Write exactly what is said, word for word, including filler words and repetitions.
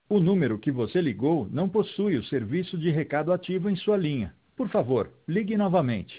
O número que você ligou não possui o serviço de recado ativo em sua linha. Por favor, ligue novamente.